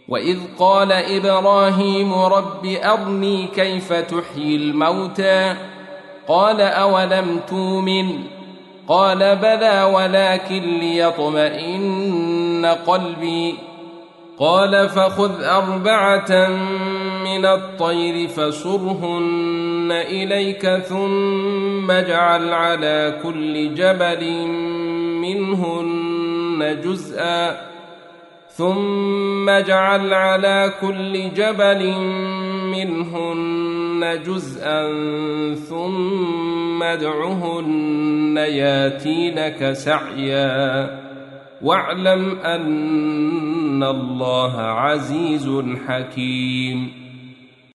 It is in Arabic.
وإذ قال إبراهيم رب أرني كيف تحيي الموتى قال أولم تؤمن قال بلى ولكن ليطمئن قلبي قال فخذ 4 من الطير فصرهن إليك ثم اجعل على كل جبل منهن جزءا ثم ادعهن ياتينك سعيا واعلم أن الله عزيز حكيم